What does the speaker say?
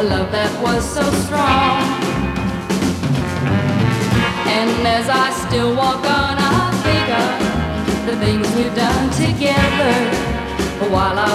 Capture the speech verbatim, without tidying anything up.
love that was so strong. And as I still walk on, I think of the things we've done together while I